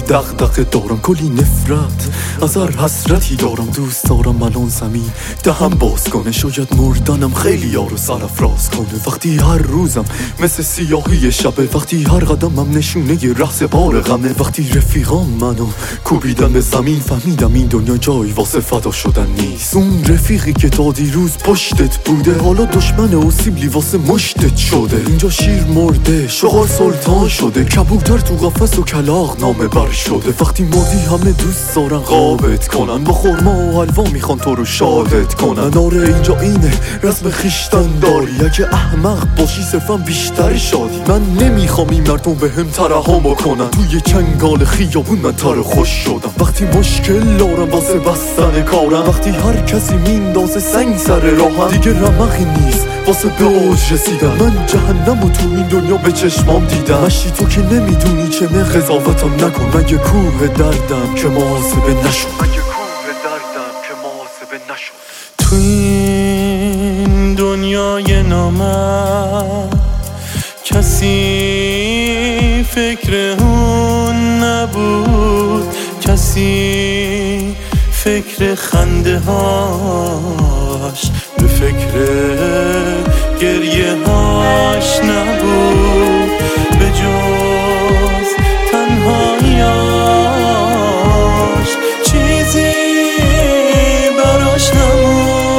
دغدغه دارم، کلی نفرت از هر حسرتی دارم. دوست دارم الان زمین دهم باز کنه، شاید مردنم خیلی یارو سرافراز کنه. وقتی هر روزم مثل سیاهی شبه، وقتی هر قدمم نشونه ی رهز بار غمه. وقتی رفیقام منو کوبیدن به زمین، فهمیدم این دنیا جای واسه فدا شدن نیست. اون رفیقی که تا دیروز پشتت بوده، حالا دشمن و سیبلی واسه مشتت شده. اینجا شیر مرده، شغال سلطان شده، کبوتر تو قفس و کلاغ نامه بر شده. وقتی مادی همه دوست دارن قابت کنن، با خورما و حلوا میخوان تو رو شادت کنن. آره اینجا اینه رسم خیشتن داری، اگه احمق باشی صرفا بیشتر شادی. من نمیخوام این مردم به هم ترحم کنن، توی چنگال خیابون من تر خوش شدم. وقتی مشکل دارم واسه بستن کارم، وقتی هر کسی میندازه سنگ سر راهم، دیگه رمقی نیست واسه به اوج رسیدم. من جهنمو تو این دنیا به چشمام دیدم. مشتی تو که نمیدونی چه نه قضاوتم نکن، مگه کوه دردم که محاسبه نشد. تو این دنیای نامرد کسی فکر اون نبود، کسی فکر خنده هاش، به فکر گریه هاش نبود، به جز تنهاییاش چیزی براش نبود.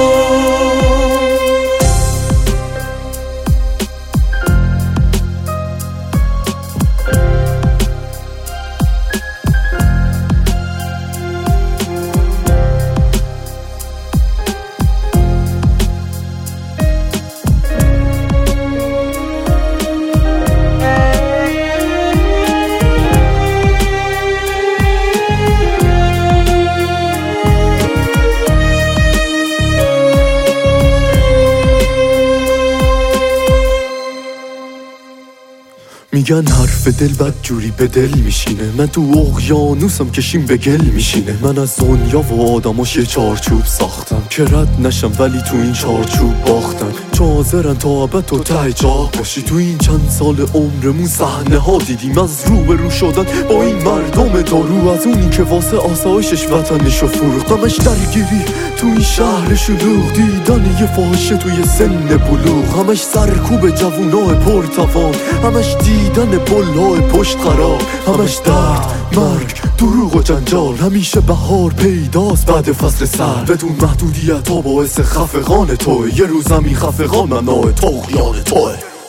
میگن حرف دل بد جوری به دل میشینه، من تو اقیانوسم کشیم به گل میشینه. من از دنیا و آدماش یه چارچوب ساختم که رد نشم، ولی تو این چارچوب باختم. چه حاضرن تا ابد تو ته جا باشی. تو این چند سال عمرمون صحنه ها دیدیم از رو به رو شدن با این مردم دارو، از اونی که واسه آسایشش وطنشو فروخت. همش درگیری تو این شهر شلوغ، دیدن یه فاحشه توی سن بلوغ، همش سرکوب جوونای پرتوان، همش دیدن بلهای پشت خراب، همش درد، مرگ، دروغ و جنجال. همیشه بهار پیداست بعد فصل سرد، بدون محدودیت ها باعث خفقان توه. یه روز همین خفقان ممنوع طغیان توه.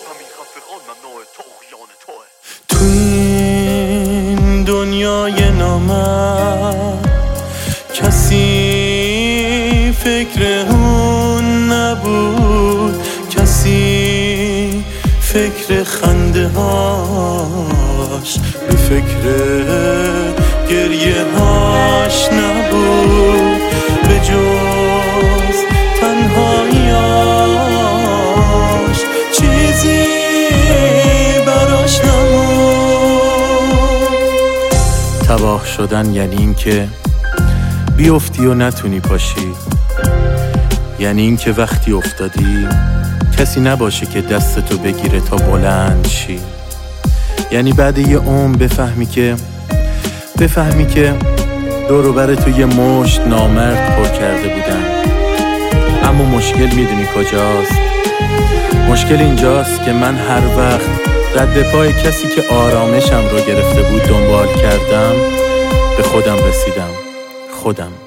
تو این دنیای نامرد کسی فکر اون نبود، کسی فکر خنده هاش، به فکر گریه هاش نبود، به جز تنهاییاش چیزی براش نبود. تباه شدن یعنی این که بیفتی و نتونی پاشی، یعنی این که وقتی افتادی کسی نباشه که دستتو بگیره تا بلند شی، یعنی بعد یه عمر بفهمی که دور و بر تو یه مشت نامرد پر کرده بودن. اما مشکل میدونی کجاست؟ مشکل اینجاست که من هر وقت رد پای کسی که آرامشم رو گرفته بود دنبال کردم، به خودم رسیدم. خودم